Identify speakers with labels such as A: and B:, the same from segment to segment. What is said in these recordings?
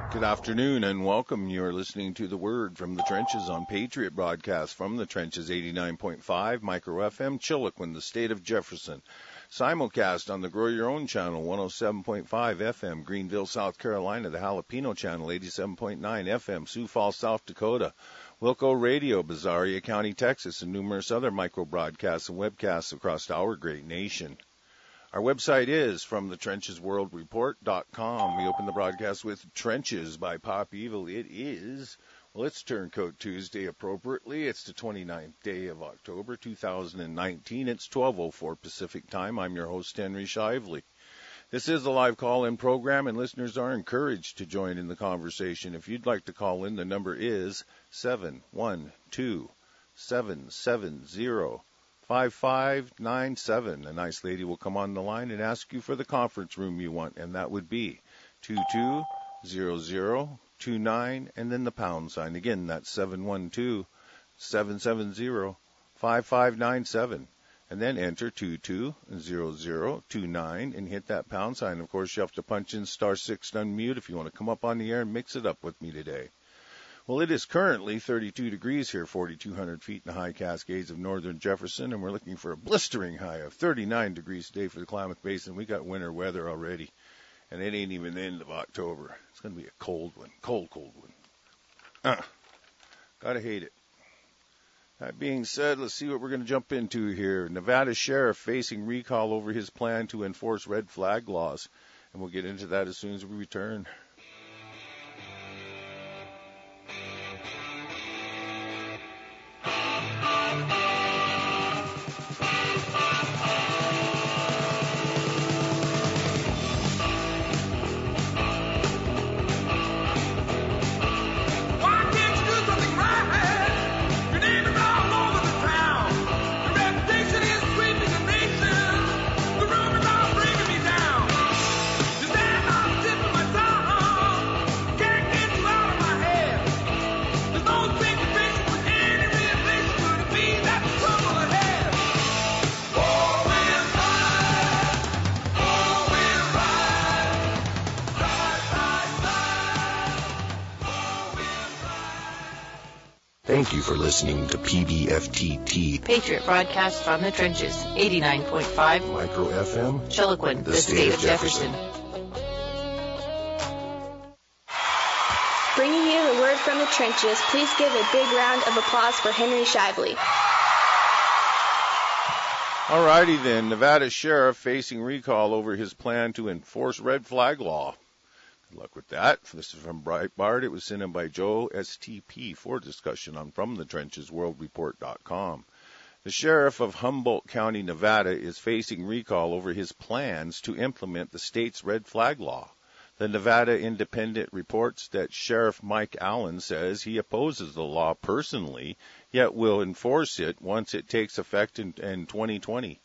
A: Good afternoon and welcome. You're listening to The Word from the Trenches on Patriot Broadcast from the Trenches 89.5 Micro FM, Chiloquin, the state of Jefferson. Simulcast on the Grow Your Own channel, 107.5 FM, Greenville, South Carolina, the Jalapeno channel, 87.9 FM, Sioux Falls, South Dakota, Wilco Radio, Bizarria County, Texas, and numerous other micro broadcasts and webcasts across our great nation. Our website is FromTheTrenchesWorldReport.com. We open the broadcast with Trenches by Pop Evil. It is, well, it's Turncoat Tuesday appropriately. It's the 29th day of October, 2019. It's 12:04 Pacific time. I'm your host, Henry Shively. This is a live call-in program, and listeners are encouraged to join in the conversation. If you'd like to call in, the number is 712-770-5597. A nice lady will come on the line and ask you for the conference room you want, and that would be 220029 and then the pound sign. Again, that's 712-770-5597. And then enter 220029 and hit that pound sign. Of course, you have to punch in *6 to unmute if you want to come up on the air and mix it up with me today. Well, it is currently 32 degrees here, 4,200 feet in the high Cascades of northern Jefferson, and we're looking for a blistering high of 39 degrees today for the Klamath Basin. We got winter weather already, and it ain't even the end of October. It's going to be a cold one, cold one. Gotta hate it. That being said, let's see what we're going to jump into here. Nevada sheriff facing recall over his plan to enforce red flag laws, and we'll get into that as soon as we return.
B: Thank you for listening to PBFTT,
C: Patriot Broadcast from the Trenches, 89.5
B: Micro FM,
C: Chiloquin, the state of Jefferson.
D: Bringing you the word from the trenches, please give a big round of applause for Henry Shively.
A: All righty then, Nevada sheriff facing recall over his plan to enforce red flag law. Good luck with that. This is from Breitbart. It was sent in by Joe STP for discussion on FromTheTrenchesWorldReport.com. The sheriff of Humboldt County, Nevada, is facing recall over his plans to implement the state's red flag law. The Nevada Independent reports that Sheriff Mike Allen says he opposes the law personally, yet will enforce it once it takes effect in 2020.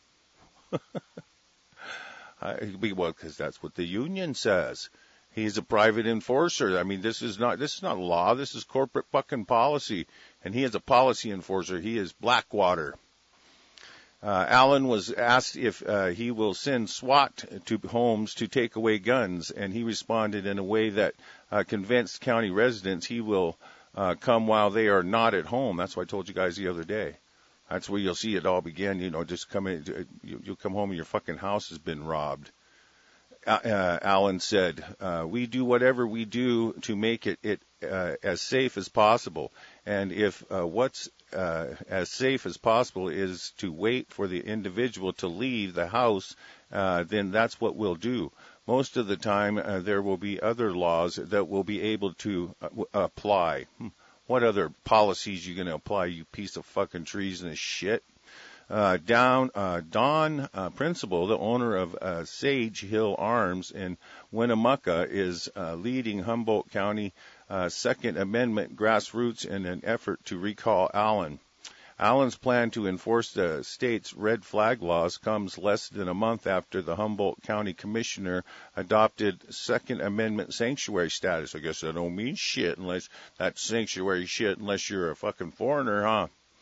A: Well, because that's what the union says. He's a private enforcer. I mean, this is not law. This is corporate fucking policy. And he is a policy enforcer. He is Blackwater. Allen was asked if he will send SWAT to homes to take away guns, and he responded in a way that convinced county residents he will come while they are not at home. That's what I told you guys the other day. That's where you'll see it all begin. You know, just come in. You'll come home and your fucking house has been robbed. Allen said, we do whatever we do to make it as safe as possible. And if what's as safe as possible is to wait for the individual to leave the house, then that's what we'll do. Most of the time, there will be other laws that will be able to apply. What other policies you going to apply, you piece of fucking treasonous shit? Don Principal, the owner of Sage Hill Arms in Winnemucca, is leading Humboldt County Second Amendment grassroots in an effort to recall Allen. Allen's plan to enforce the state's red flag laws comes less than a month after the Humboldt County Commissioner adopted Second Amendment sanctuary status. I guess that don't mean shit unless that's sanctuary shit unless you're a fucking foreigner, huh?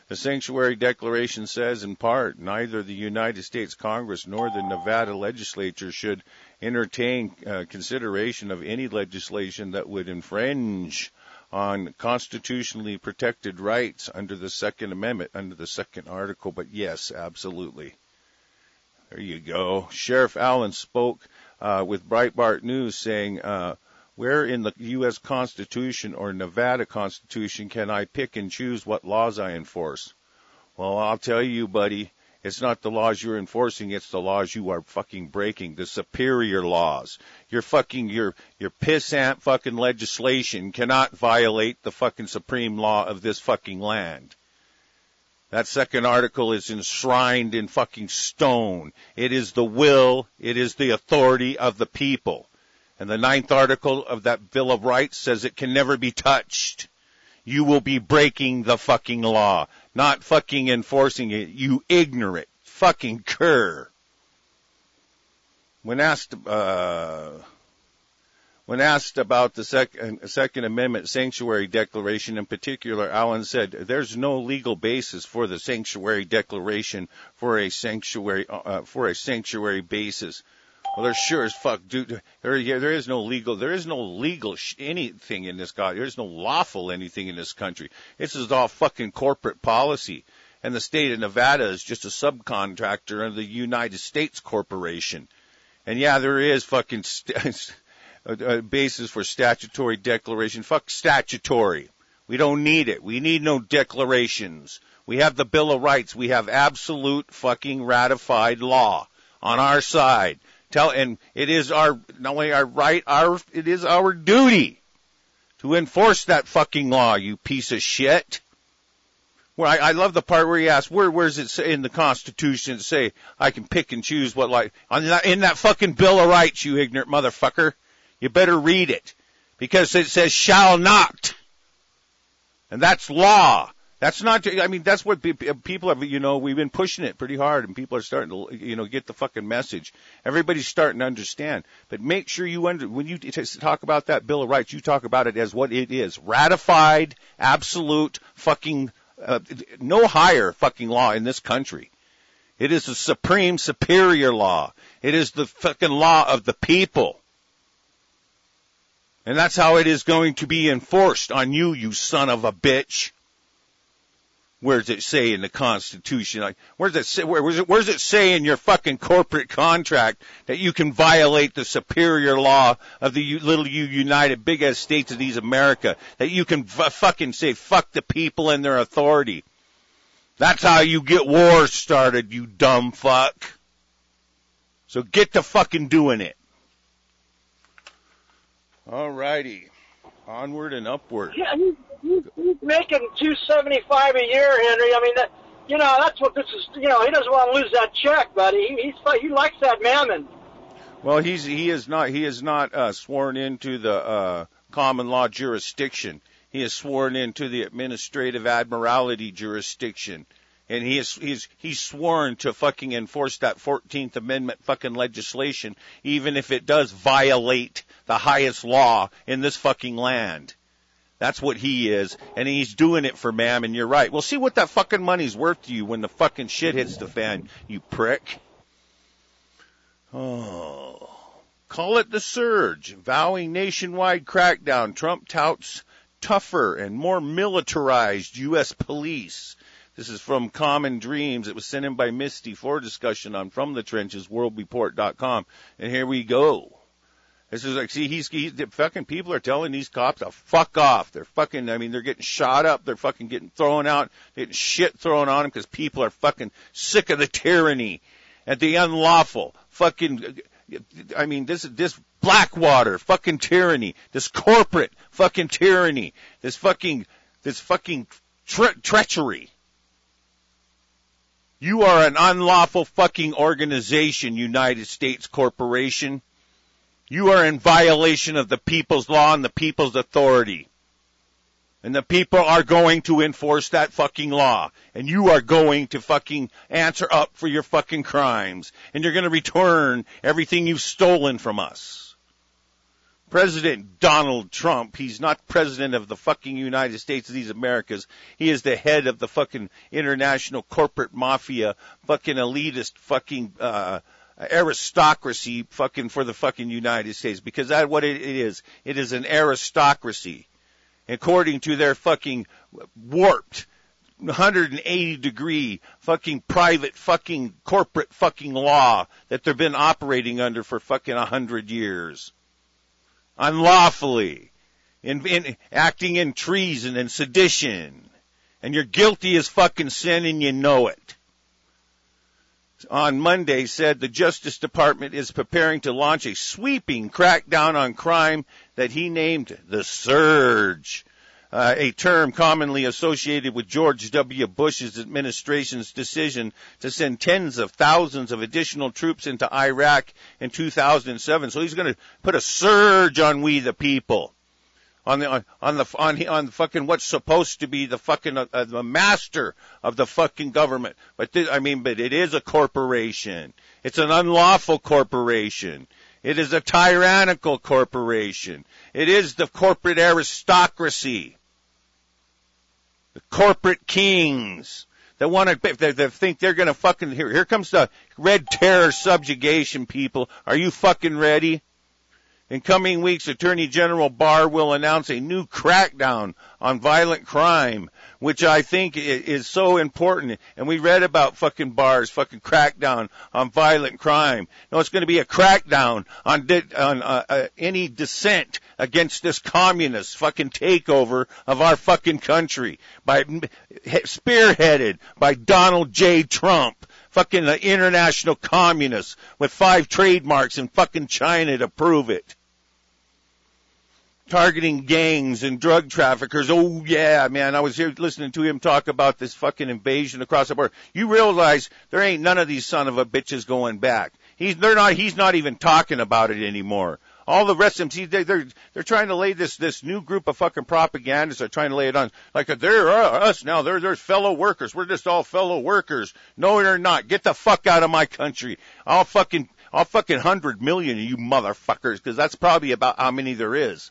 A: The Sanctuary Declaration says, in part, neither the United States Congress nor the Nevada legislature should entertain consideration of any legislation that would infringe on constitutionally protected rights under the Second Amendment, under the second article. But yes, absolutely. There you go. Sheriff Allen spoke with Breitbart News saying, where in the U.S. Constitution or Nevada Constitution can I pick and choose what laws I enforce? Well, I'll tell you, buddy, it's not the laws you're enforcing, it's the laws you are fucking breaking, the superior laws. Your pissant fucking legislation cannot violate the fucking supreme law of this fucking land. That second article is enshrined in fucking stone. It is the will, it is the authority of the people. And the 9th article of that Bill of Rights says it can never be touched. You will be breaking the fucking law, not fucking enforcing it, you ignorant fucking cur. When asked about the Second Amendment Sanctuary Declaration in particular, Allen said, there's no legal basis for the Sanctuary Declaration for a sanctuary basis. Well, there sure as fuck, dude. There is no legal anything in this country. There is no lawful anything in this country. This is all fucking corporate policy. And the state of Nevada is just a subcontractor of the United States Corporation. And yeah, there is fucking a basis for statutory declaration. Fuck statutory. We don't need it. We need no declarations. We have the Bill of Rights. We have absolute fucking ratified law on our side. And it is not only our right, it is our duty to enforce that fucking law, you piece of shit. Well, I love the part where he asks, where's it say in the Constitution say I can pick and choose what in that fucking Bill of Rights, you ignorant motherfucker. You better read it. Because it says shall not. And that's law. That's not, that's what people have, we've been pushing it pretty hard and people are starting to, get the fucking message. Everybody's starting to understand. But make sure when you talk about that Bill of Rights, you talk about it as what it is. Ratified, absolute fucking, no higher fucking law in this country. It is the supreme superior law. It is the fucking law of the people. And that's how it is going to be enforced on you, you son of a bitch. Where does it say in the Constitution? Where does it say in your fucking corporate contract that you can violate the superior law of the United Big Ass States of these America? That you can fucking say fuck the people and their authority? That's how you get wars started, you dumb fuck. So get to fucking doing it. Alrighty. Onward and upward.
E: Yeah, he's making $275 a year, Henry. I mean, that's what this is. He doesn't want to lose that check, but he likes that mammon.
A: Well, he is not sworn into the common law jurisdiction. He is sworn into the administrative admiralty jurisdiction, and he's sworn to fucking enforce that 14th Amendment fucking legislation, even if it does violate the highest law in this fucking land. That's what he is, and he's doing it for ma'am, and you're right. Well, see what that fucking money's worth to you when the fucking shit hits the fan, you prick. Oh. Call it the surge. Vowing nationwide crackdown. Trump touts tougher and more militarized U.S. police. This is from Common Dreams. It was sent in by Misty for discussion on From the Trenches, worldreport.com. And here we go. This is like, see, the fucking people are telling these cops to fuck off. They're fucking, they're getting shot up. They're fucking getting thrown out, getting shit thrown on them because people are fucking sick of the tyranny and the unlawful fucking, this Blackwater fucking tyranny, this corporate fucking tyranny, this fucking treachery. You are an unlawful fucking organization, United States Corporation. You are in violation of the people's law and the people's authority. And the people are going to enforce that fucking law. And you are going to fucking answer up for your fucking crimes. And you're going to return everything you've stolen from us. President Donald Trump, he's not president of the fucking United States of these Americas. He is the head of the fucking international corporate mafia, fucking elitist, fucking, aristocracy fucking for the fucking United States, because that's what it is. It is an aristocracy. According to their fucking warped 180-degree fucking private fucking corporate fucking law that they've been operating under for fucking 100 years. Unlawfully. In acting in treason and sedition. And you're guilty as fucking sin and you know it. On Monday said the Justice Department is preparing to launch a sweeping crackdown on crime that he named the Surge, a term commonly associated with George W. Bush's administration's decision to send tens of thousands of additional troops into Iraq in 2007. So he's going to put a surge on we the people. On fucking what's supposed to be the fucking the master of the fucking government, but it is a corporation. It's an unlawful corporation. It is a tyrannical corporation. It is the corporate aristocracy, the corporate kings that want to that think they're going to fucking here comes the red terror subjugation. People, are you fucking ready? In coming weeks, Attorney General Barr will announce a new crackdown on violent crime, which I think is so important. And we read about fucking Barr's fucking crackdown on violent crime. No, it's going to be a crackdown on any dissent against this communist fucking takeover of our fucking country, spearheaded by Donald J. Trump. Fucking international communists with 5 trademarks in fucking China to prove it. Targeting gangs and drug traffickers. Oh yeah, man, I was here listening to him talk about this fucking invasion across the border. You realize there ain't none of these son of a bitches going back. He's not even talking about it anymore. All the rest of them, they're trying to lay this new group of fucking propagandists are trying to lay it on like they're us now. They're fellow workers. We're just all fellow workers. No, they're not. Get the fuck out of my country. I'll fucking 100 million of you motherfuckers, because that's probably about how many there is.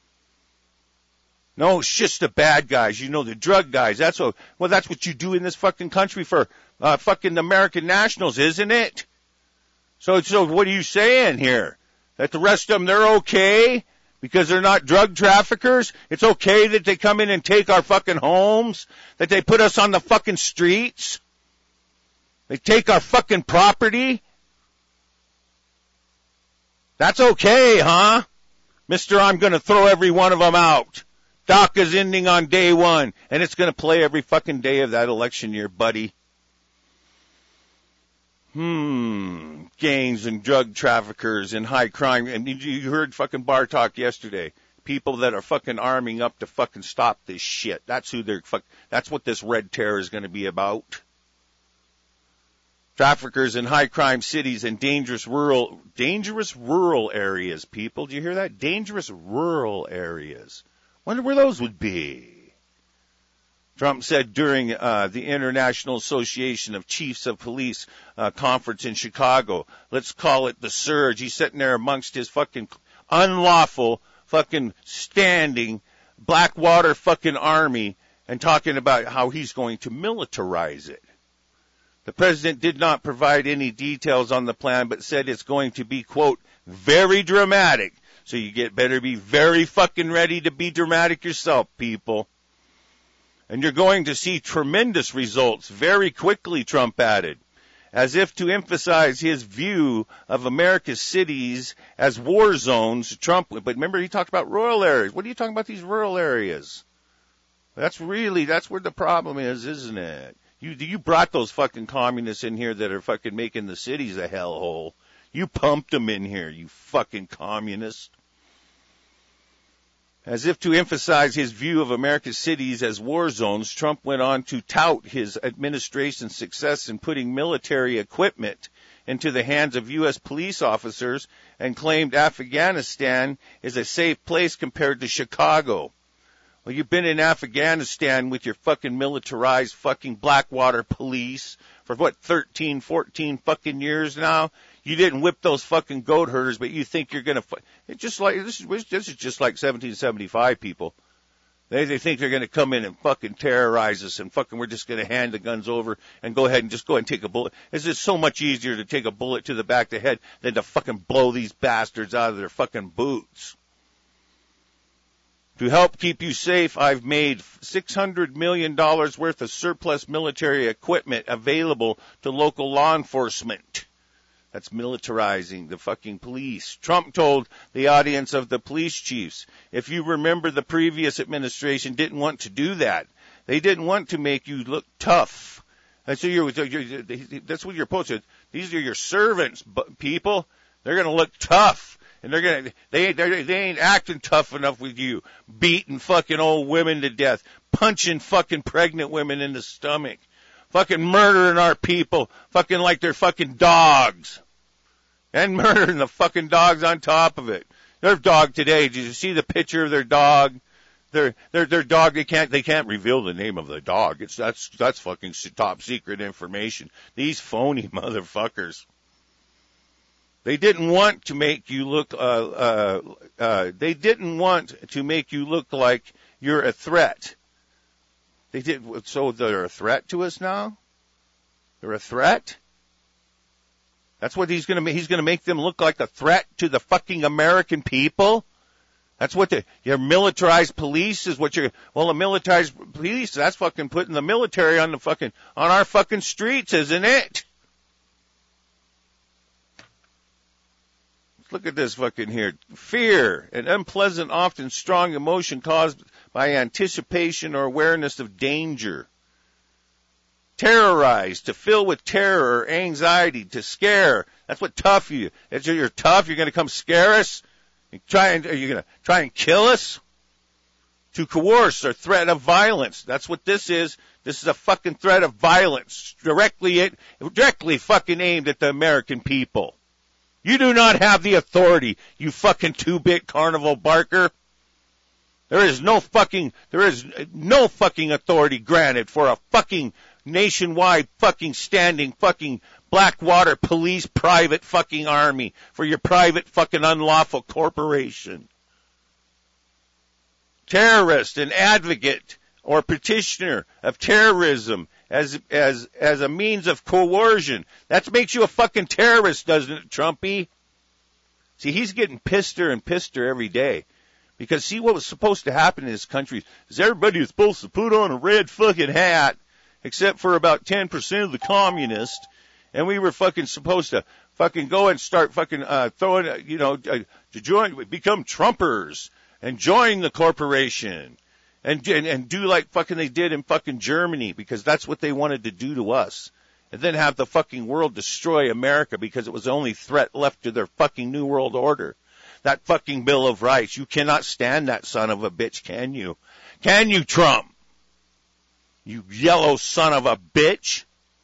A: No, it's just the bad guys. You know, the drug guys. That's what you do in this fucking country for fucking American nationals, isn't it? So what are you saying here? That the rest of them, they're okay because they're not drug traffickers? It's okay that they come in and take our fucking homes? That they put us on the fucking streets? They take our fucking property? That's okay, huh? Mister, I'm going to throw every one of them out. DACA's ending on day 1, and it's going to play every fucking day of that election year, buddy. Gangs and drug traffickers and high crime. And you heard fucking Barr talk yesterday. People that are fucking arming up to fucking stop this shit. That's that's what this red terror is going to be about. Traffickers in high crime cities and dangerous rural areas, people. Do you hear that? Dangerous rural areas. Wonder where those would be. Trump said during the International Association of Chiefs of Police conference in Chicago, let's call it the Surge. He's sitting there amongst his fucking unlawful fucking standing Blackwater fucking army and talking about how he's going to militarize it. The president did not provide any details on the plan, but said it's going to be, quote, very dramatic. So you better be very fucking ready to be dramatic yourself, people. And you're going to see tremendous results very quickly, Trump added, as if to emphasize his view of America's cities as war zones. But remember, he talked about rural areas. What are you talking about these rural areas? That's where the problem is, isn't it? You brought those fucking communists in here that are fucking making the cities a hellhole. You pumped them in here, you fucking communists. As if to emphasize his view of America's cities as war zones, Trump went on to tout his administration's success in putting military equipment into the hands of U.S. police officers and claimed Afghanistan is a safe place compared to Chicago. Well, you've been in Afghanistan with your fucking militarized fucking Blackwater police for 13, 14 fucking years now? You didn't whip those fucking goat herders, but you think you're gonna. It's just like this is just like 1775 people. They think they're gonna come in and fucking terrorize us, and fucking we're just gonna hand the guns over and go ahead and take a bullet. It's just so much easier to take a bullet to the back of the head than to fucking blow these bastards out of their fucking boots. To help keep you safe, I've made $600 million worth of surplus military equipment available to local law enforcement. That's militarizing the fucking police. Trump told the audience of the police chiefs, if you remember, the previous administration didn't want to do that. They didn't want to make you look tough. That's what you're supposed to. These are your servants, people. They're going to look tough. And they ain't acting tough enough with you, beating fucking old women to death, punching fucking pregnant women in the stomach, fucking murdering our people, fucking like they're fucking dogs, and murdering the fucking dogs on top of it. Their dog today, did you see the picture of their dog? Their dog, they can't reveal the name of the dog. That's fucking top secret information. These phony motherfuckers. They didn't want to make you look. They didn't want to make you look like you're a threat. They did. So they're a threat to us now. They're a threat. That's what he's going to make. He's going to make them look like a threat to the fucking American people. That's what your militarized police is. The militarized police. That's fucking putting the military on our fucking streets, isn't it? Look at this fucking here. Fear, an unpleasant, often strong emotion caused by anticipation or awareness of danger. Terrorize, to fill with terror or anxiety, to scare. That's what tough you. You're tough. You're going to come scare us. Are you going to try and kill us? To coerce or threat of violence. That's what this is. This is a fucking threat of violence, directly fucking aimed at the American people. You do not have the authority, you fucking two-bit carnival barker. There is no fucking authority granted for a fucking nationwide fucking standing fucking Blackwater police private fucking army for your private fucking unlawful corporation. Terrorist, an advocate or petitioner of terrorism as a means of coercion. That makes you a fucking terrorist, doesn't it, Trumpy? See, he's getting pisser and pisser every day. Because see, what was supposed to happen in this country is everybody was supposed to put on a red fucking hat, except for about 10% of the communists, and we were fucking supposed to fucking go and start fucking throwing, to become Trumpers and join the corporation. And do like fucking they did in fucking Germany, because that's what they wanted to do to us. And then have the fucking world destroy America because it was the only threat left to their fucking New World Order. That fucking Bill of Rights. You cannot stand that son of a bitch, can you? Can you, Trump? You yellow son of a bitch.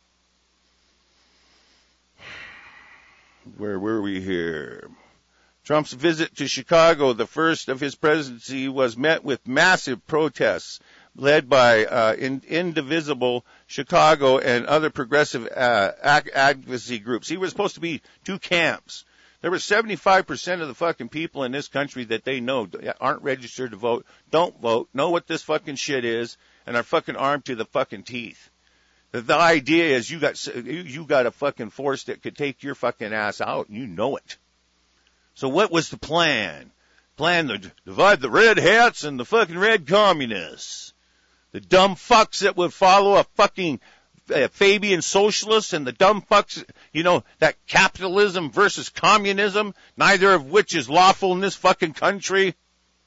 A: Where were we here? Trump's visit to Chicago, the first of his presidency, was met with massive protests led by Indivisible Chicago and other progressive advocacy groups. He was supposed to be two camps. There were 75% of the fucking people in this country that they know aren't registered to vote, don't vote, know what this fucking shit is, and are fucking armed to the fucking teeth. The idea is you got a fucking force that could take your fucking ass out, and you know it. So what was the plan? Plan to divide the red hats and the fucking red communists. The dumb fucks that would follow a fucking Fabian socialist, and the dumb fucks, that capitalism versus communism, neither of which is lawful in this fucking country.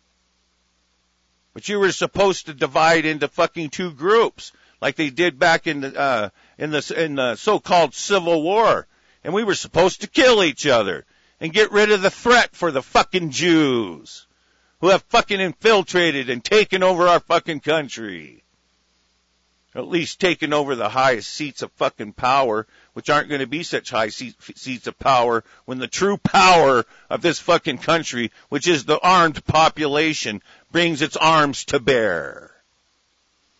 A: But you were supposed to divide into fucking two groups, like they did back in the so-called Civil War. And we were supposed to kill each other and get rid of the threat for the fucking Jews who have fucking infiltrated and taken over our fucking country. Or at least taken over the highest seats of fucking power, which aren't going to be such high seats of power when the true power of this fucking country, which is the armed population, brings its arms to bear.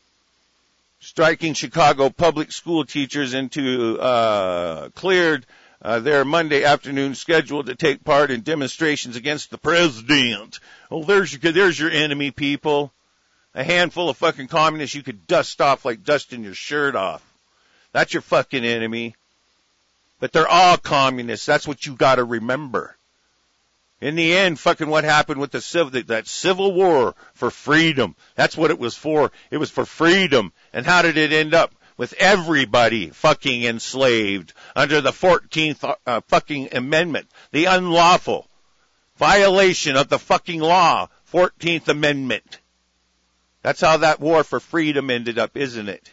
A: Striking Chicago public school teachers into cleared there Monday afternoon scheduled to take part in demonstrations against the president. Oh, there's your enemy, people. A handful of fucking communists you could dust off like dusting your shirt off. That's your fucking enemy. But they're all communists. That's what you gotta remember. In the end, fucking what happened with that civil war for freedom. That's what it was for. It was for freedom. And how did it end up? With everybody fucking enslaved under the 14th fucking amendment. The unlawful violation of the fucking law. 14th Amendment. That's how that war for freedom ended up, isn't it?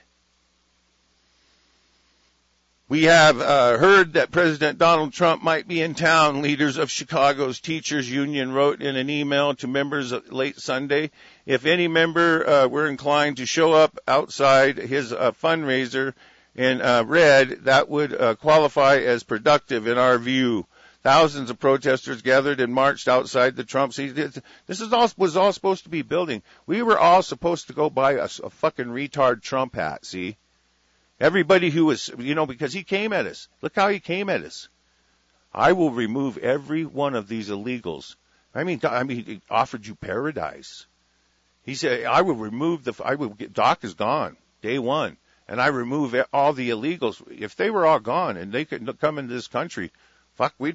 A: We have heard that President Donald Trump might be in town. Leaders of Chicago's teachers union wrote in an email to members late Sunday. If any member were inclined to show up outside his fundraiser in red, that would qualify as productive in our view. Thousands of protesters gathered and marched outside the Trump. See, this was all supposed to be building. We were all supposed to go buy a fucking retard Trump hat, see? Everybody who was, because he came at us. Look how he came at us. I will remove every one of these illegals. I mean, he offered you paradise. He said, Doc is gone, day one. And I remove all the illegals. If they were all gone and they couldn't come into this country, fuck, you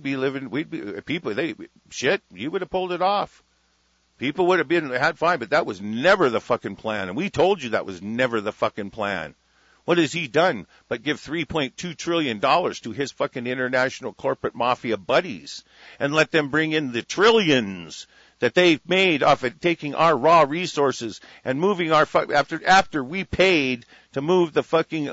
A: would have pulled it off. People would have had fine, but that was never the fucking plan. And we told you that was never the fucking plan. What has he done but give $3.2 trillion to his fucking international corporate mafia buddies and let them bring in the trillions that they've made off of taking our raw resources and moving our after we paid to move the fucking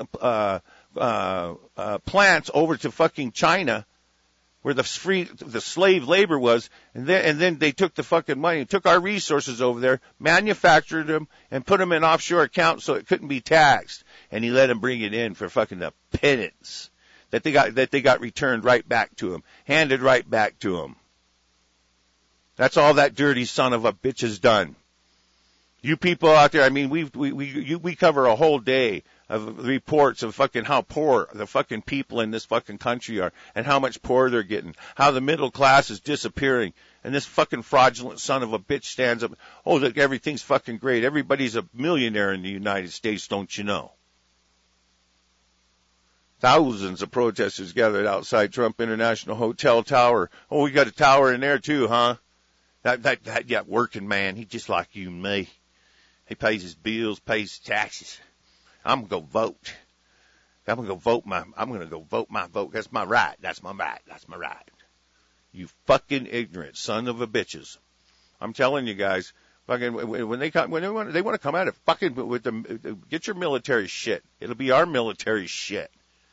A: plants over to fucking China where the slave labor was, and then they took the fucking money and took our resources over there, manufactured them, and put them in offshore accounts so it couldn't be taxed. And he let them bring it in for fucking the pittance that they got returned right back to him, handed right back to him. That's all that dirty son of a bitch has done. You people out there, I mean, we cover a whole day of reports of fucking how poor the fucking people in this fucking country are and how much poorer they're getting, how the middle class is disappearing, and this fucking fraudulent son of a bitch stands up, oh, look, everything's fucking great. Everybody's a millionaire in the United States, don't you know? Thousands of protesters gathered outside Trump International Hotel Tower. Oh, we got a tower in there too, huh? That working man, he just like you and me. He pays his bills, pays his taxes. I'm gonna go vote. I'm gonna go vote my vote. That's my right. That's my right. That's my right. You fucking ignorant son of a bitches. I'm telling you guys, fucking when they want to come at it, fucking with them, get your military shit. It'll be our military shit.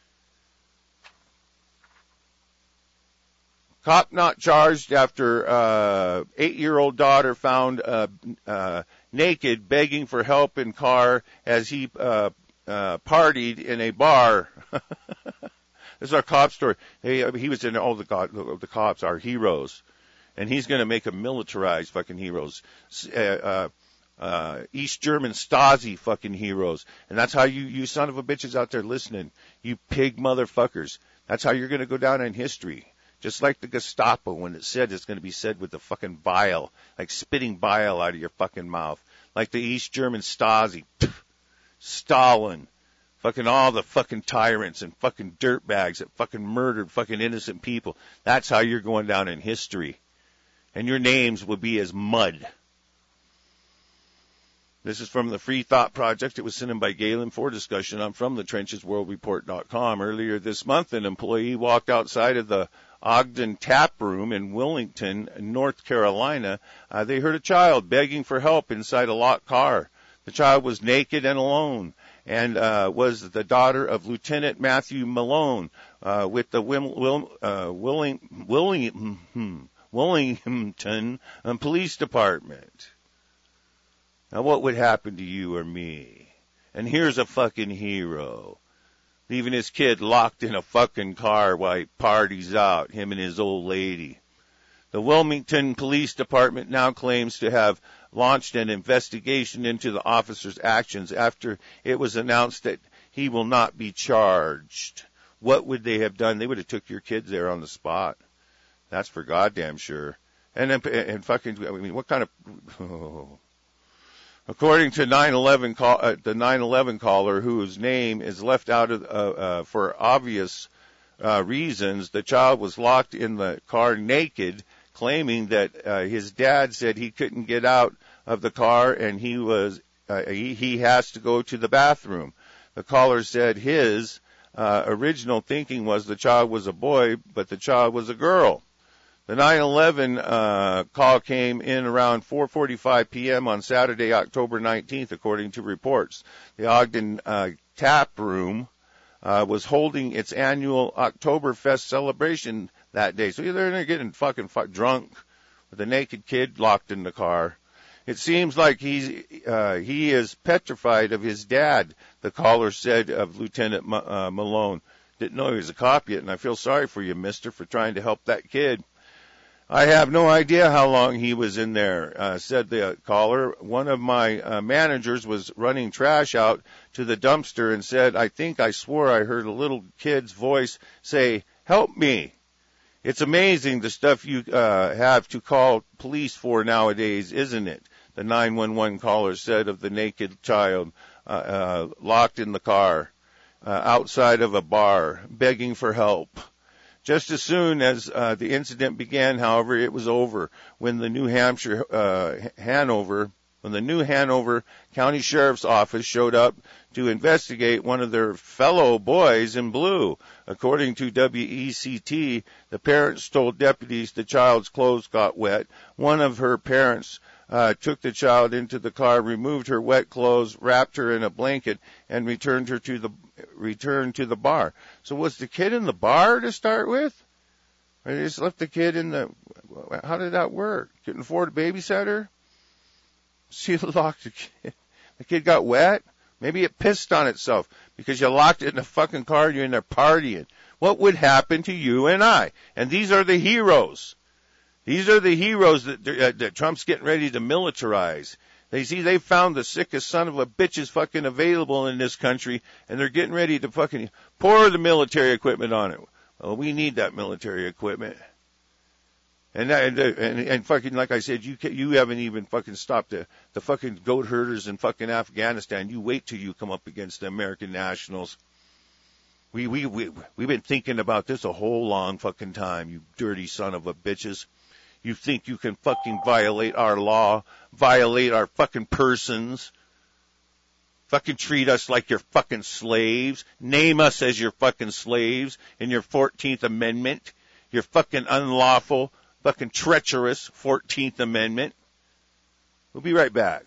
A: Cop not charged after 8-year-old daughter found naked begging for help in car as he partied in a bar. This is our cop story. He was in all the cops are heroes, and he's going to make them militarized fucking heroes. East German Stasi fucking heroes. And that's how you son of a bitches out there listening, you pig motherfuckers. That's how you're going to go down in history. Just like the Gestapo, when it's said, it's going to be said with the fucking bile, like spitting bile out of your fucking mouth. Like the East German Stasi, Stalin, fucking all the fucking tyrants and fucking dirtbags that fucking murdered fucking innocent people. That's how you're going down in history. And your names will be as mud. This is from the Free Thought Project. It was sent in by Galen for discussion. I'm from the TrenchesWorldReport.com. Earlier this month, an employee walked outside of the Ogden Tap Room in Wilmington, North Carolina. They heard a child begging for help inside a locked car. The child was naked and alone and was the daughter of Lieutenant Matthew Malone with the Wilmington Police Department. Now, what would happen to you or me? And here's a fucking hero, leaving his kid locked in a fucking car while he parties out, him and his old lady. The Wilmington Police Department now claims to have launched an investigation into the officer's actions after it was announced that he will not be charged. what would they have done? They would have took your kids there on the spot. That's for goddamn sure. And fucking, I mean, what kind of, according to the 911 caller, whose name is left out of, for obvious reasons, the child was locked in the car naked, claiming that his dad said he couldn't get out of the car and he has to go to the bathroom. The caller said his original thinking was the child was a boy, but the child was a girl. The 911 call came in around 4:45 p.m. on Saturday, October 19th, according to reports. The Ogden Tap Room was holding its annual Oktoberfest celebration that day. So they're getting fucking drunk with a naked kid locked in the car. It seems like he is petrified of his dad, the caller said of Lieutenant Malone. Didn't know he was a cop yet, and I feel sorry for you, mister, for trying to help that kid. I have no idea how long he was in there, said the caller. One of my managers was running trash out to the dumpster and said, I swore I heard a little kid's voice say, "Help me." It's amazing the stuff you have to call police for nowadays, isn't it? The 911 caller said of the naked child locked in the car outside of a bar, begging for help. Just as soon as the incident began, however, it was over when the New Hanover County Sheriff's Office showed up to investigate one of their fellow boys in blue. According to WECT, the parents told deputies the child's clothes got wet. One of her parents took the child into the car, removed her wet clothes, wrapped her in a blanket, and returned to the bar. So was the kid in the bar to start with? Or they just left the kid in the, how did that work? Couldn't afford a babysitter? She locked the kid. The kid got wet? Maybe it pissed on itself because you locked it in a fucking car and you're in there partying. What would happen to you and I? And these are the heroes. These are the heroes that Trump's getting ready to militarize. They found the sickest son of a bitches fucking available in this country, and they're getting ready to fucking pour the military equipment on it. Well, we need that military equipment. And fucking, like I said, you haven't even fucking stopped the fucking goat herders in fucking Afghanistan. You wait till you come up against the American nationals. We've been thinking about this a whole long fucking time, you dirty son of a bitches. You think you can fucking violate our law, violate our fucking persons, fucking treat us like you're fucking slaves, name us as your fucking slaves in your 14th Amendment, your fucking unlawful, fucking treacherous 14th Amendment. We'll be right back.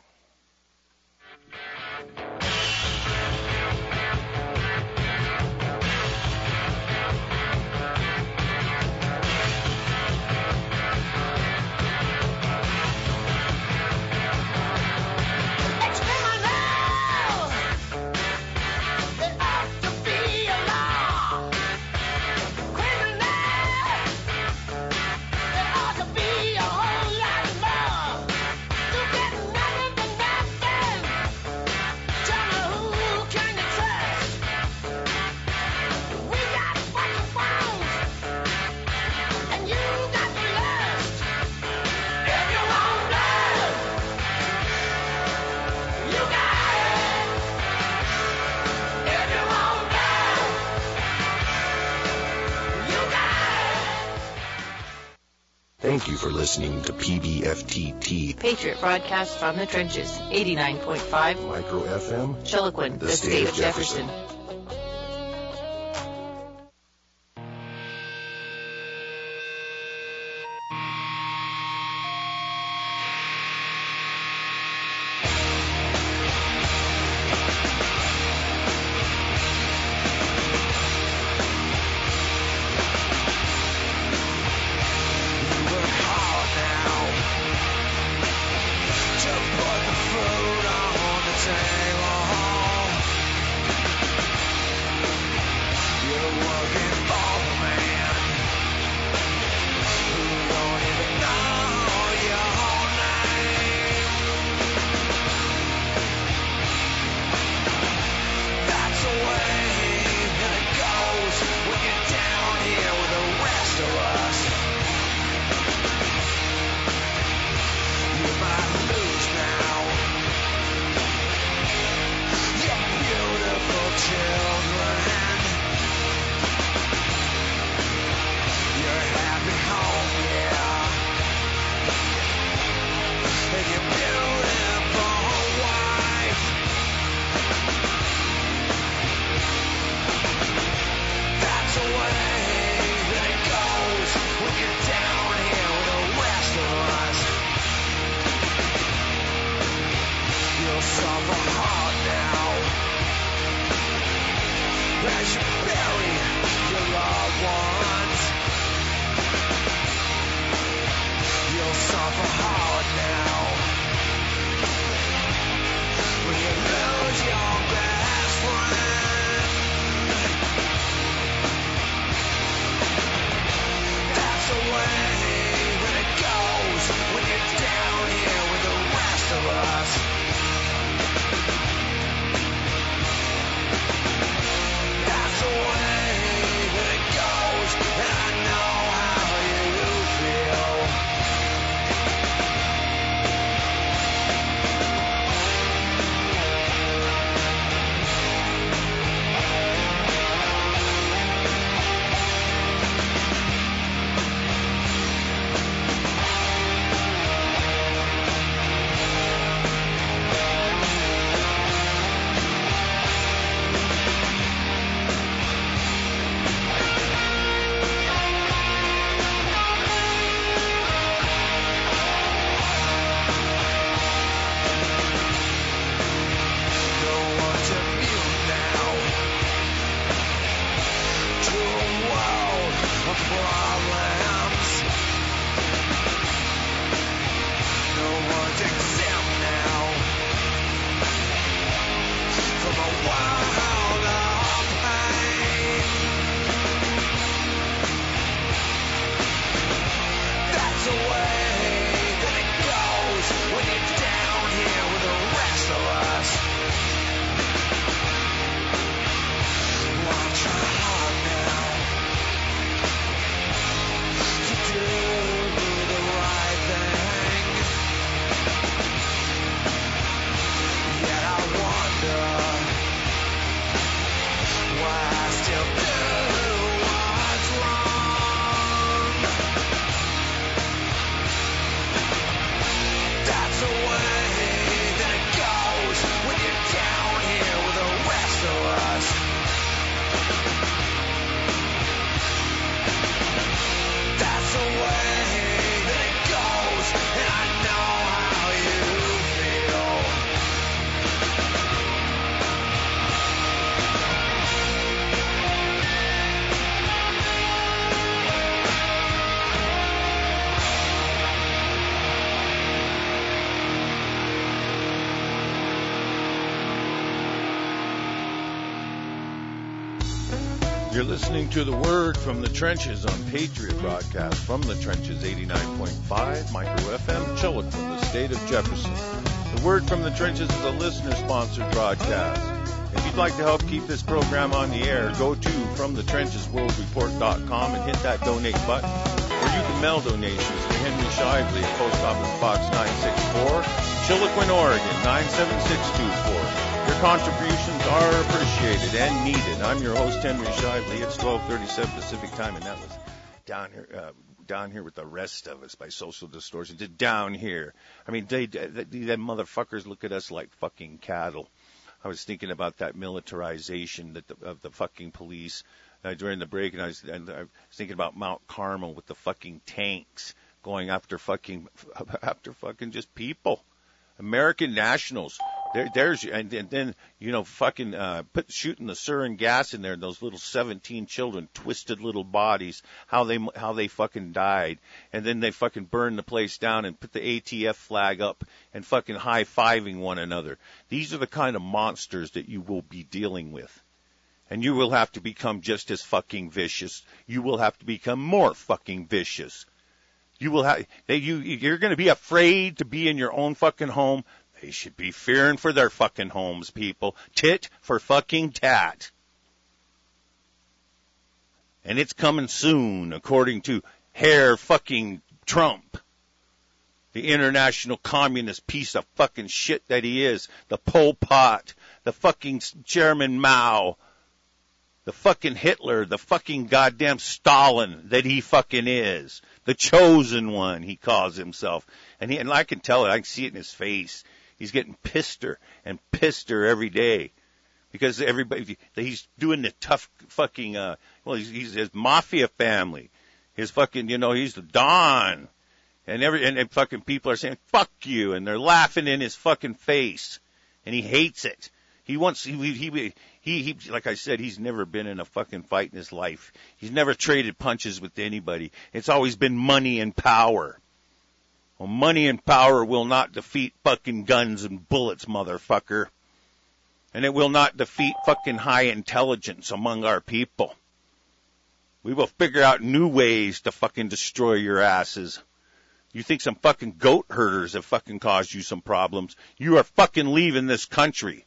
B: Thank you for listening to PBFTT.
C: Patriot broadcast from the trenches. 89.5
B: Micro FM.
C: Chiloquin, the state of Jefferson.
A: You're listening to The Word from the Trenches on Patriot Broadcast from the Trenches 89.5 Micro FM, Chilliwack, from the state of Jefferson. The Word from the Trenches is a listener-sponsored broadcast. If you'd like to help keep this program on the air, go to FromTheTrenchesWorldReport.com and hit that donate button. Or you can mail donations to Henry Shively at Post Office Box 964, Chilliwack, Oregon 97624. Your contributions are appreciated and needed. I'm your host, Henry Shively. It's 12:37 Pacific time, and that was down here with the rest of us by Social Distortion. Just down here. I mean, them motherfuckers look at us like fucking cattle. I was thinking about that militarization of the fucking police during the break, and I was thinking about Mount Carmel with the fucking tanks going after fucking just people, American nationals. There's and then fucking shooting the sarin gas in there, and those little 17 children, twisted little bodies, how they fucking died, and then they fucking burned the place down and put the ATF flag up and fucking high-fiving one another. These are the kind of monsters that you will be dealing with, and you will have to become just as fucking vicious. You will have to become more fucking vicious. You will have you're going to be afraid to be in your own fucking home. They should be fearing for their fucking homes, people. Tit for fucking tat. And it's coming soon, according to Herr fucking Trump, the international communist piece of fucking shit that he is, the Pol Pot, the fucking Chairman Mao, the fucking Hitler, the fucking goddamn Stalin that he fucking is, the chosen one, he calls himself. And I can tell it, I can see it in his face. He's getting pisser and pisser every day because he's doing the tough fucking, he's his mafia family. His fucking, he's the Don. And fucking people are saying, fuck you. And they're laughing in his fucking face. And he hates it. He like I said, he's never been in a fucking fight in his life. He's never traded punches with anybody. It's always been money and power. Well, money and power will not defeat fucking guns and bullets, motherfucker. And it will not defeat fucking high intelligence among our people. We will figure out new ways to fucking destroy your asses. You think some fucking goat herders have fucking caused you some problems? You are fucking leaving this country.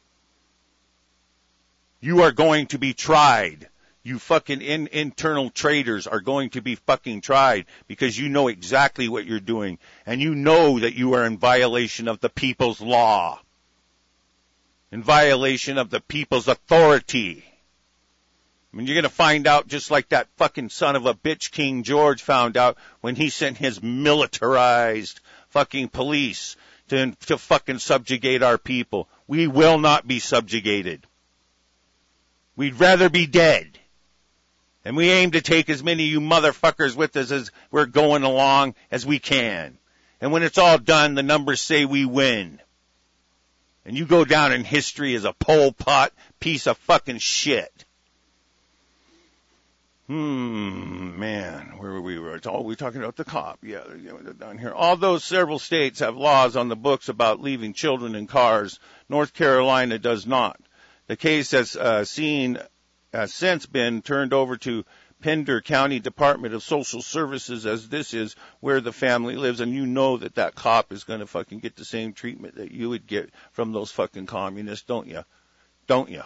A: You are going to be tried. You fucking internal traitors are going to be fucking tried because you know exactly what you're doing. And you know that you are in violation of the people's law. In violation of the people's authority. I mean, you're going to find out just like that fucking son of a bitch King George found out when he sent his militarized fucking police to fucking subjugate our people. We will not be subjugated. We'd rather be dead. And we aim to take as many of you motherfuckers with us as we're going along as we can. And when it's all done, the numbers say we win. And you go down in history as a Pol Pot piece of fucking shit. Man, where were we? We're talking about the cop. Yeah, down here. Although several states have laws on the books about leaving children in cars, North Carolina does not. The case has since been turned over to Pender County Department of Social Services, as this is where the family lives, and you know that cop is going to fucking get the same treatment that you would get from those fucking communists, don't you? Don't you?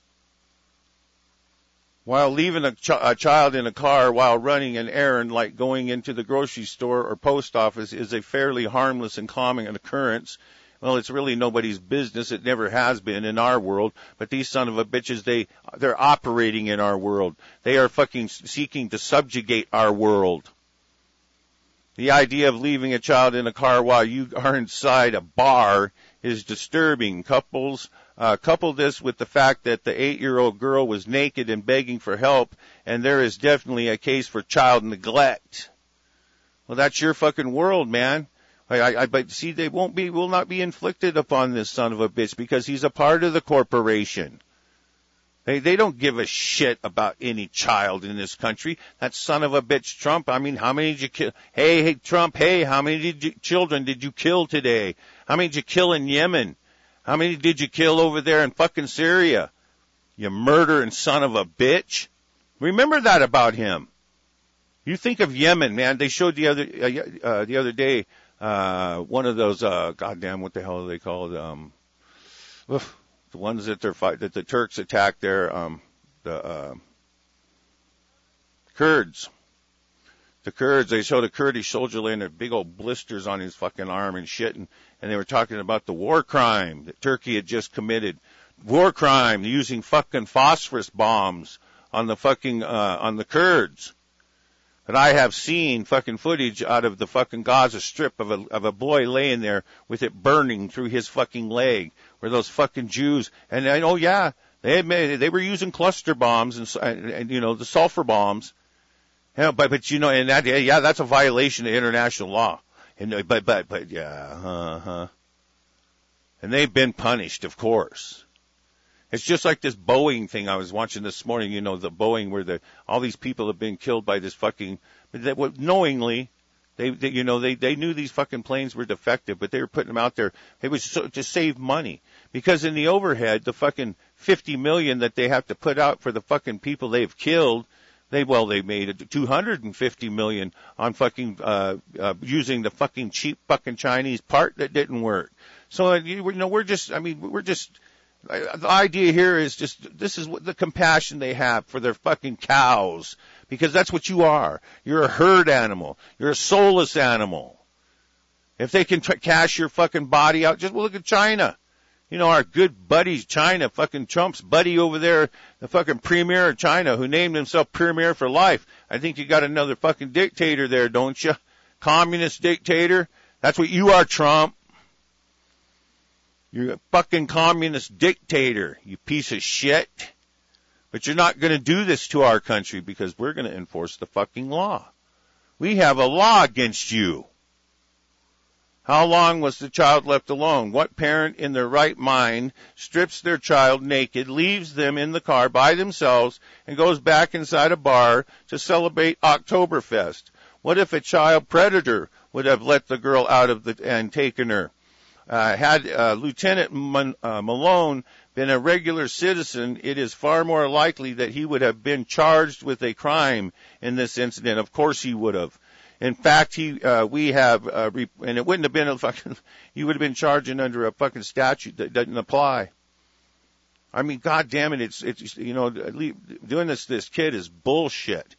A: While leaving a child in a car while running an errand like going into the grocery store or post office is a fairly harmless and common occurrence. Well, it's really nobody's business. It never has been in our world. But these son of a bitches, they're operating in our world. They are fucking seeking to subjugate our world. The idea of leaving a child in a car while you are inside a bar is disturbing. Couple this with the fact that the 8-year-old girl was naked and begging for help, and there is definitely a case for child neglect. Well, that's your fucking world, man. But see, will not be inflicted upon this son of a bitch because he's a part of the corporation. They don't give a shit about any child in this country. That son of a bitch Trump, I mean, how many did you kill? Hey, Trump, how many children did you kill today? How many did you kill in Yemen? How many did you kill over there in fucking Syria? You murdering son of a bitch. Remember that about him. You think of Yemen, man. They showed the other day one of those goddamn, what the hell are they called? The ones that that the Turks attacked there, the Kurds. The Kurds, they showed a Kurdish soldier laying there, big old blisters on his fucking arm and shit, and they were talking about the war crime that Turkey had just committed. War crime, using fucking phosphorus bombs on the fucking, on the Kurds. But I have seen fucking footage out of the fucking Gaza Strip of a boy laying there with it burning through his fucking leg, where those fucking Jews, and oh yeah, they were using cluster bombs and you know, the sulfur bombs. Yeah, but you know, and that, yeah, that's a violation of international law. And but yeah, and they've been punished, of course. It's just like this Boeing thing I was watching this morning. You know, the Boeing where all these people have been killed by this fucking, knowingly. They knew these fucking planes were defective, but they were putting them out there. It was to save money, because in the overhead, the fucking $50 million that they have to put out for the fucking people they've killed. They made it $250 million on fucking, using the fucking cheap fucking Chinese part that didn't work. So, the idea here is this is what the compassion they have for their fucking cows. Because that's what you are. You're a herd animal. You're a soulless animal. If they can cash your fucking body out, just look at China. You know, our good buddies, China, fucking Trump's buddy over there, the fucking premier of China, who named himself premier for life. I think you got another fucking dictator there, don't you? Communist dictator. That's what you are, Trump. You're a fucking communist dictator, you piece of shit. But you're not going to do this to our country, because we're going to enforce the fucking law. We have a law against you. How long was the child left alone? What parent in their right mind strips their child naked, leaves them in the car by themselves, and goes back inside a bar to celebrate Oktoberfest? What if a child predator would have let the girl out and taken her? Had Lieutenant Malone been a regular citizen, it is far more likely that he would have been charged with a crime in this incident. Of course he would have. In fact, and it wouldn't have been you would have been charging under a fucking statute that doesn't apply. I mean, God damn it, it's you know, doing this kid is bullshit.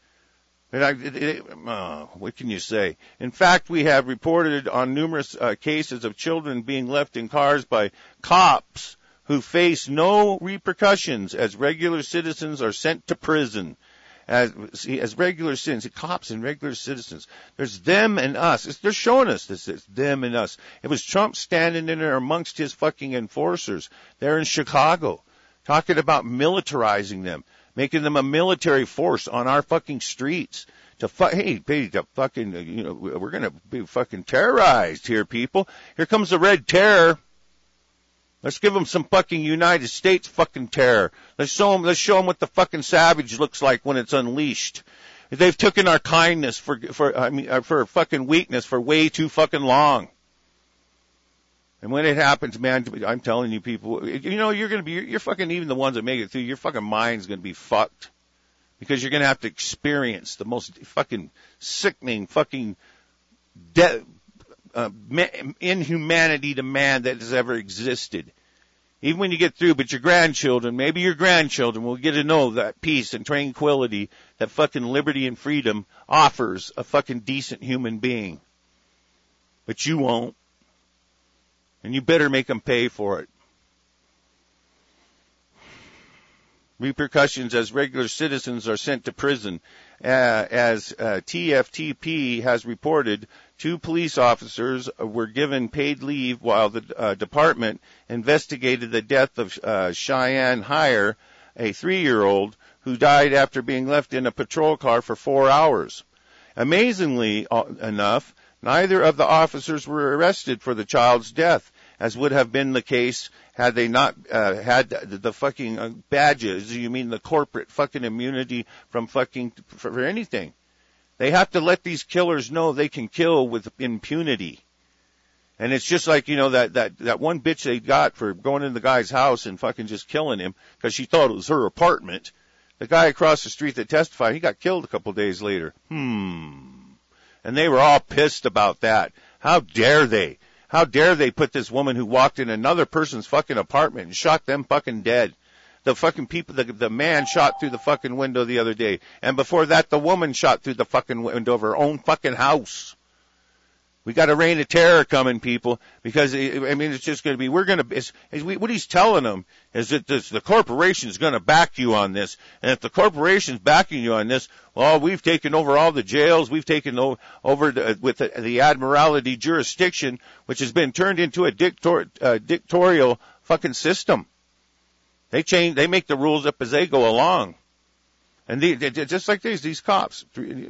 A: What can you say? In fact, we have reported on numerous cases of children being left in cars by cops who face no repercussions as regular citizens are sent to prison. As regular citizens, cops and regular citizens. There's them and us. They're showing us this. It's them and us. It was Trump standing in there amongst his fucking enforcers there in Chicago, talking about militarizing them, making them a military force on our fucking streets. To fucking, you know, we're gonna be fucking terrorized here, people. Here comes the Red Terror. Let's give them some fucking United States fucking terror. Let's show them what the fucking savage looks like when it's unleashed. They've taken our kindness for fucking weakness for way too fucking long. And when it happens, man, I'm telling you people, you know, you're fucking, even the ones that make it through, your fucking mind's gonna be fucked. Because you're gonna have to experience the most fucking sickening fucking inhumanity to man that has ever existed. Even when you get through, but your grandchildren, maybe your grandchildren will get to know that peace and tranquility that fucking liberty and freedom offers a fucking decent human being. But you won't. And you better make them pay for it. Repercussions as regular citizens are sent to prison. As TFTP has reported, 2 police officers were given paid leave while the department investigated the death of Cheyenne Hire, a 3-year-old who died after being left in a patrol car for 4 hours. Amazingly enough, neither of the officers were arrested for the child's death, as would have been the case had they not had the fucking badges. You mean the corporate fucking immunity from fucking for anything. They have to let these killers know they can kill with impunity. And it's just like, that one bitch they got for going in the guy's house and fucking just killing him because she thought it was her apartment. The guy across the street that testified, he got killed a couple days later. And they were all pissed about that. How dare they? How dare they put this woman who walked in another person's fucking apartment and shot them fucking dead? The fucking people, the man shot through the fucking window the other day. And before that, the woman shot through the fucking window of her own fucking house. We got a reign of terror coming, people, because, it's just going to be, what he's telling them is that the corporation's going to back you on this. And if the corporation's backing you on this, well, we've taken over all the jails, we've taken over with the Admiralty jurisdiction, which has been turned into a dictatorial fucking system. They make the rules up as they go along. And just like these cops,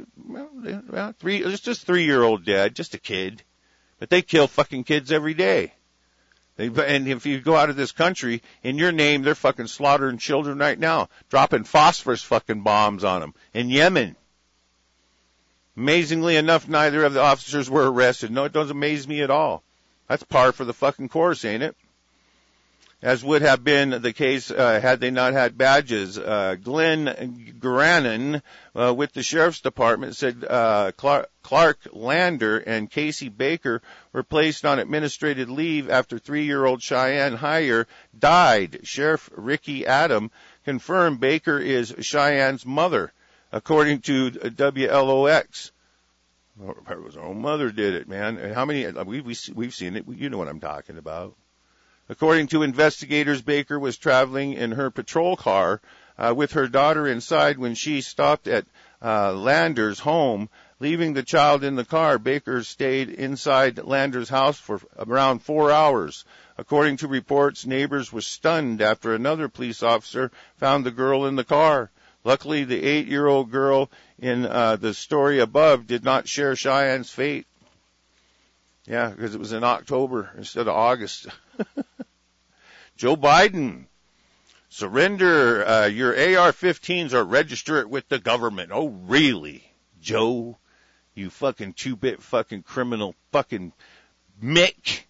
A: it's just 3-year-old dad, just a kid, but they kill fucking kids every day. And if you go out of this country, in your name, they're fucking slaughtering children right now, dropping phosphorus fucking bombs on them in Yemen. Amazingly enough, neither of the officers were arrested. No, it doesn't amaze me at all. That's par for the fucking course, ain't it? As would have been the case had they not had badges. Glenn Grannon with the Sheriff's Department said Clark Lander and Casey Baker were placed on administrative leave after 3-year-old Cheyenne Heyer died. Sheriff Ricky Adam confirmed Baker is Cheyenne's mother, according to WLOX. Her own mother did it, man. And how many? We've seen it. You know what I'm talking about. According to investigators, Baker was traveling in her patrol car with her daughter inside when she stopped at Lander's home. Leaving the child in the car, Baker stayed inside Lander's house for around 4 hours. According to reports, neighbors were stunned after another police officer found the girl in the car. Luckily, the 8-year-old girl in the story above did not share Cheyenne's fate. Yeah, because it was in October instead of August. Joe Biden, surrender your AR-15s or register it with the government. Oh, really, Joe? You fucking 2-bit fucking criminal fucking Mick.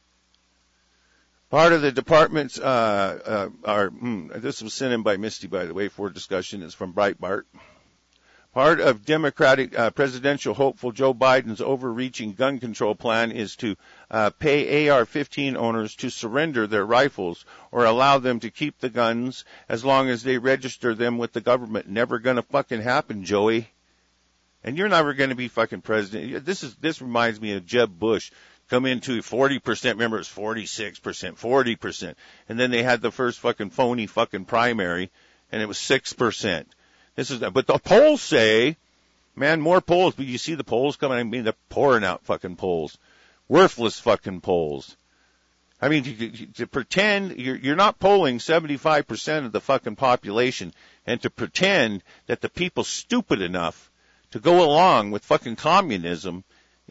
A: Part of the department's this was sent in by Misty, by the way, for discussion. It's from Breitbart. Part of Democratic presidential hopeful Joe Biden's overreaching gun control plan is to pay AR-15 owners to surrender their rifles or allow them to keep the guns as long as they register them with the government. Never gonna fucking happen, Joey. And you're never gonna be fucking president. This reminds me of Jeb Bush. Come into 40%, remember it's 46%, 40%. And then they had the first fucking phony fucking primary, and it was 6%. But the polls say, man, more polls. But you see the polls coming. I mean, they're pouring out fucking polls, worthless fucking polls. I mean, to pretend you're not polling 75% of the fucking population, and to pretend that the people stupid enough to go along with fucking communism,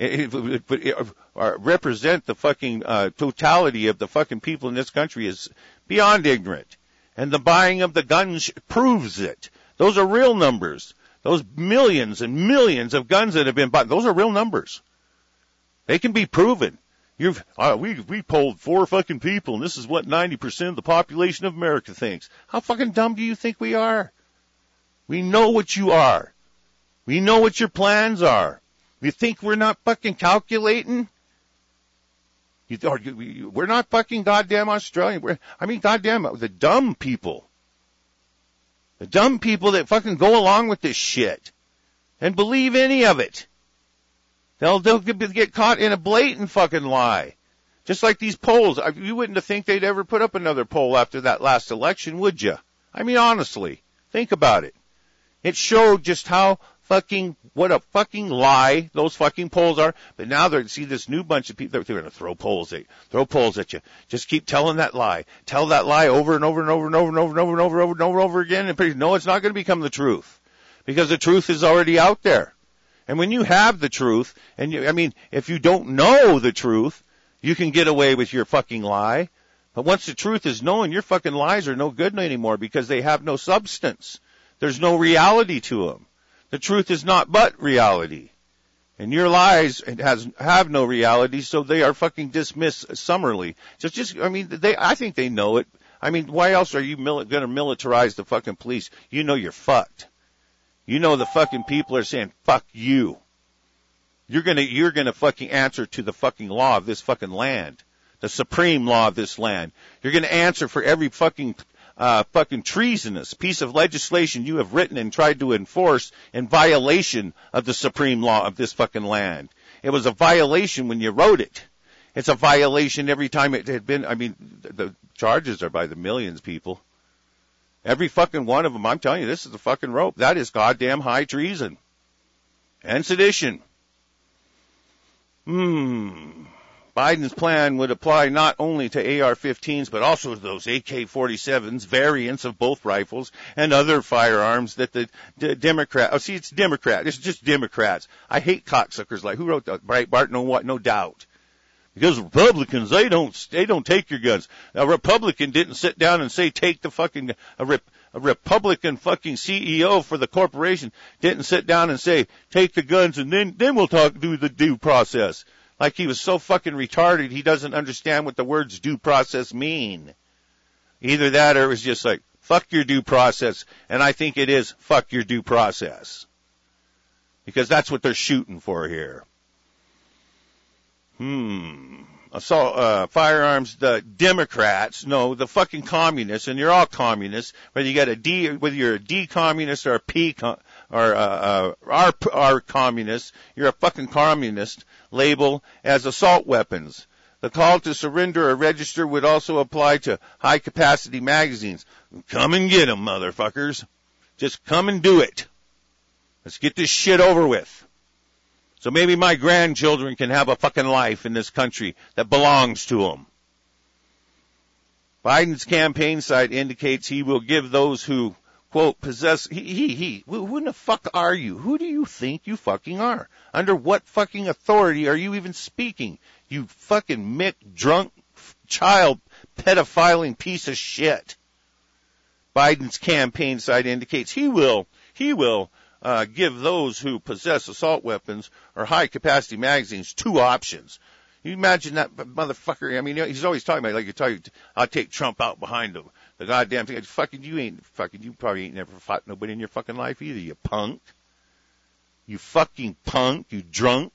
A: represent the fucking totality of the fucking people in this country is beyond ignorant. And the buying of the guns proves it. Those are real numbers. Those millions and millions of guns that have been bought, those are real numbers. They can be proven. We polled 4 fucking people, and this is what 90% of the population of America thinks. How fucking dumb do you think we are? We know what you are. We know what your plans are. You think we're not fucking calculating? We're not fucking goddamn Australian. Goddamn, the dumb people. The dumb people that fucking go along with this shit and believe any of it. They'll get caught in a blatant fucking lie. Just like these polls. You wouldn't have think they'd ever put up another poll after that last election, would you? I mean, honestly, think about it. It showed just what a fucking lie those fucking polls are. But now see this new bunch of people, they're going to throw polls at you. Just keep telling that lie. Tell that lie over and over and over and over and over and over and over and over again. And no, it's not going to become the truth, because the truth is already out there. And when you have the truth, if you don't know the truth, you can get away with your fucking lie. But once the truth is known, your fucking lies are no good anymore, because they have no substance. There's no reality to them. The truth is not but reality. And your lies have no reality, so they are fucking dismissed summarily. I think they know it. I mean, why else are you going to militarize the fucking police? You know you're fucked. You know the fucking people are saying, fuck you. You're gonna fucking answer to the fucking law of this fucking land. The supreme law of this land. You're gonna answer for every fucking treasonous piece of legislation you have written and tried to enforce in violation of the supreme law of this fucking land. It was a violation when you wrote it. It's a violation every time it had been. I mean, the charges are by the millions, people. Every fucking one of them, I'm telling you, this is the fucking rope. That is goddamn high treason. And sedition. Biden's plan would apply not only to AR-15s, but also to those AK-47s, variants of both rifles, and other firearms that the Democrats, it's Democrats, it's just Democrats. I hate cocksuckers like, who wrote that? Breitbart? No doubt. Because Republicans, they don't take your guns. A Republican didn't sit down and say, take the fucking, a Republican fucking CEO for the corporation didn't sit down and say, take the guns and then we'll do the due process. Like he was so fucking retarded, he doesn't understand what the words due process mean. Either that or it was just like, fuck your due process. And I think it is fuck your due process. Because that's what they're shooting for here. Assault, firearms, the Democrats, no, the fucking communists, and you're all communists, whether you're a D communist or a P R communist, you're a fucking communist, label as assault weapons. The call to surrender or register would also apply to high capacity magazines. Come and get them, motherfuckers. Just come and do it. Let's get this shit over with. So maybe my grandchildren can have a fucking life in this country that belongs to them. Biden's campaign site indicates he will give those who, quote, possess, who in the fuck are you? Who do you think you fucking are? Under what fucking authority are you even speaking? You fucking Mick drunk child pedophiling piece of shit. Biden's campaign site indicates he will give those who possess assault weapons or high-capacity magazines two options. You imagine that motherfucker? I mean, he's always talking about, I'll take Trump out behind the goddamn thing. You probably ain't never fought nobody in your fucking life either, you punk. You fucking punk, you drunk.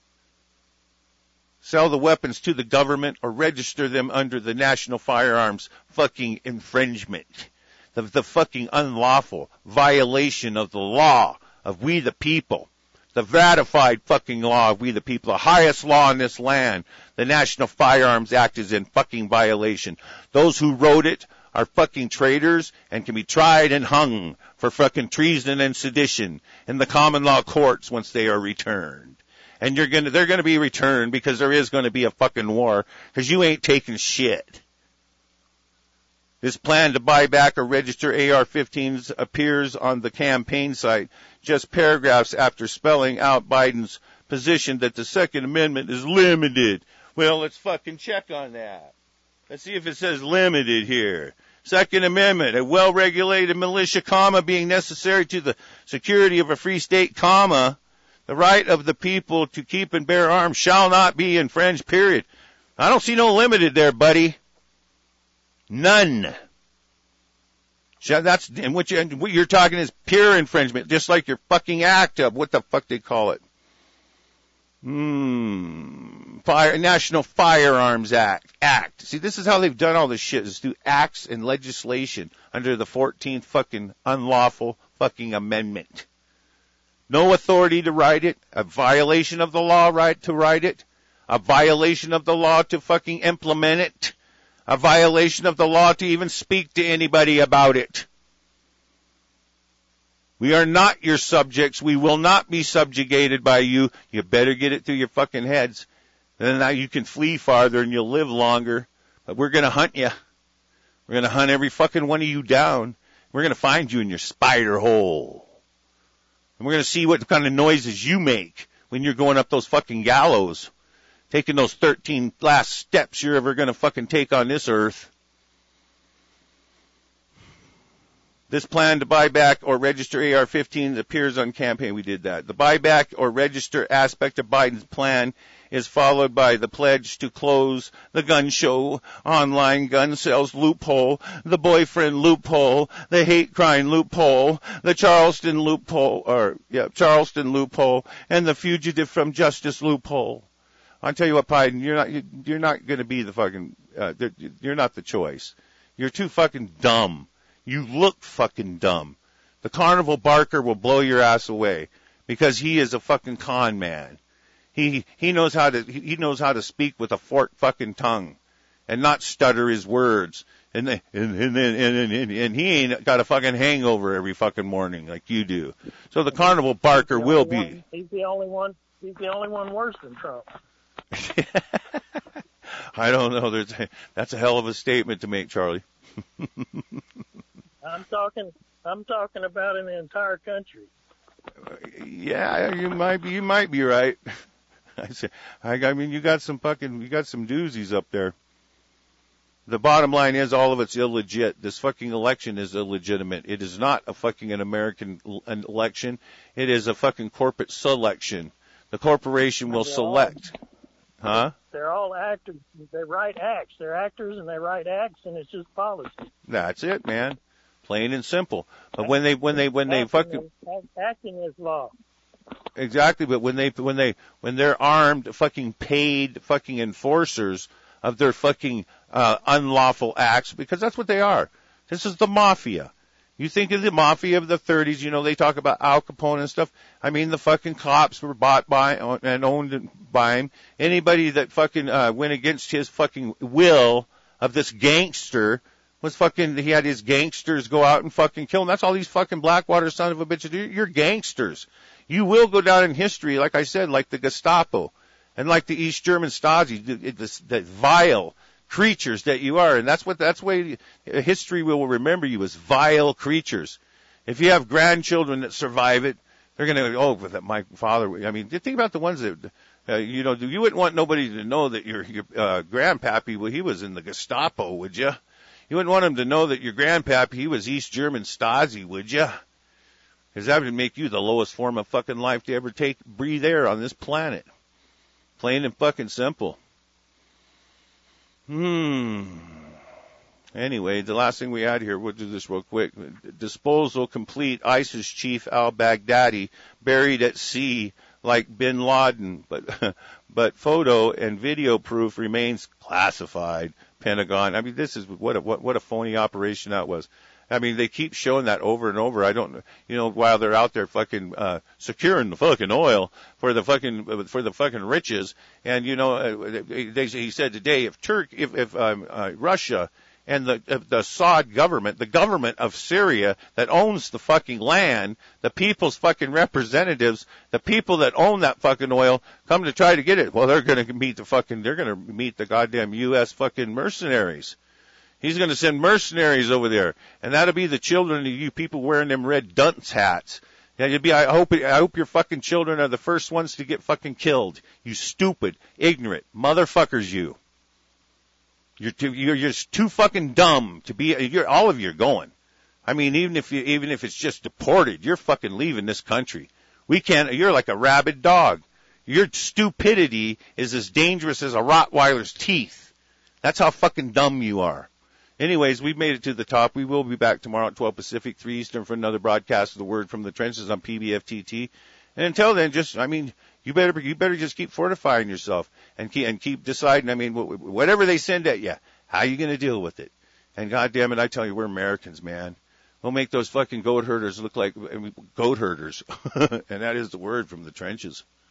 A: Sell the weapons to the government or register them under the National Firearms fucking infringement. The fucking unlawful violation of the law of we the people. The ratified fucking law of we the people. The highest law in this land. The National Firearms Act is in fucking violation. Those who wrote it are fucking traitors and can be tried and hung for fucking treason and sedition in the common law courts once they are returned. And they're gonna be returned because there is gonna be a fucking war because you ain't taking shit. This plan to buy back or register AR-15s appears on the campaign site just paragraphs after spelling out Biden's position that the Second Amendment is limited. Well, let's fucking check on that. Let's see if it says limited here. Second Amendment, a well-regulated militia, being necessary to the security of a free state, the right of the people to keep and bear arms shall not be infringed, period. I don't see no limited there, buddy. None. And what you're talking is pure infringement, just like your fucking act of what the fuck they call it. National Firearms Act. See, this is how they've done all this shit, is through acts and legislation under the 14th fucking unlawful fucking amendment. No authority to write it, a violation of the law to write it, a violation of the law to fucking implement it, a violation of the law to even speak to anybody about it. We are not your subjects. We will not be subjugated by you. You better get it through your fucking heads. Then now you can flee farther and you'll live longer. But we're going to hunt you. We're going to hunt every fucking one of you down. We're going to find you in your spider hole. And we're going to see what kind of noises you make when you're going up those fucking gallows. Taking those 13 last steps you're ever going to fucking take on this earth. This plan to buy back or register AR-15 appears on campaign. We did that. The buyback or register aspect of Biden's plan is followed by the pledge to close the gun show, online gun sales loophole, the boyfriend loophole, the hate crime loophole, the Charleston loophole, and the fugitive from justice loophole. I'll tell you what, Biden, you're not going to be the fucking, you're not the choice. You're too fucking dumb. You look fucking dumb. The carnival barker will blow your ass away because he is a fucking con man. He knows how to speak with a forked fucking tongue and not stutter his words. And he ain't got a fucking hangover every fucking morning like you do. So the carnival barker will be.
F: He's the only one worse than Trump.
A: I don't know. That's a hell of a statement to make, Charlie.
F: I'm talking about in the entire country.
A: Yeah, you might be right. I mean, you got some doozies up there. The bottom line is all of it's illegit. This fucking election is illegitimate. It is not an American election. It is a fucking corporate selection. The corporation will select. Huh?
F: They're all actors. They write acts. They're actors and they write acts, and it's just policy.
A: That's it, man. Plain and simple. But when they fucking
F: acting is law.
A: Exactly, but when they're armed, fucking paid fucking enforcers of their fucking unlawful acts, because that's what they are. This is the mafia. You think of the mafia of the 30s, you know, they talk about Al Capone and stuff. I mean, the fucking cops were bought by and owned by him. Anybody that fucking went against his fucking will of this gangster was fucking, he had his gangsters go out and fucking kill him. That's all these fucking Blackwater son of a bitches do. You're gangsters. You will go down in history, like I said, like the Gestapo and like the East German Stasi, the vile creatures that you are. And that's why history will remember you as vile creatures. If you have grandchildren that survive it, they're going to go, oh, my father, I mean, think about the ones that, you wouldn't want nobody to know that your grandpappy, well, he was in the Gestapo, would you? You wouldn't want him to know that your grandpappy, he was East German Stasi, would you? Because that would make you the lowest form of fucking life to ever breathe air on this planet. Plain and fucking simple. Anyway, the last thing we had here, we'll do this real quick. Disposal complete. ISIS chief al-Baghdadi buried at sea like bin Laden, but photo and video proof remains classified. Pentagon. I mean, this is what a phony operation that was. I mean, they keep showing that over and over. I don't, while they're out there fucking securing the fucking oil for the fucking riches. And he said today, if Russia and the Assad government, the government of Syria that owns the fucking land, the people's fucking representatives, the people that own that fucking oil, come to try to get it, well, they're going to meet the goddamn U.S. fucking mercenaries. He's going to send mercenaries over there, and that'll be the children of you people wearing them red dunce hats. Yeah, I hope your fucking children are the first ones to get fucking killed. You stupid, ignorant motherfuckers, you. You're just too fucking dumb to be. All of you are going. I mean, even if it's just deported, you're fucking leaving this country. You're like a rabid dog. Your stupidity is as dangerous as a Rottweiler's teeth. That's how fucking dumb you are. Anyways, we've made it to the top. We will be back tomorrow at 12 Pacific, 3 Eastern for another broadcast of the Word from the Trenches on PBFTT. And until then, you better just keep fortifying yourself and keep deciding. I mean, whatever they send at you, how are you going to deal with it? And goddamn it, I tell you, we're Americans, man. We'll make those fucking goat herders look like goat herders. And that is the Word from the Trenches.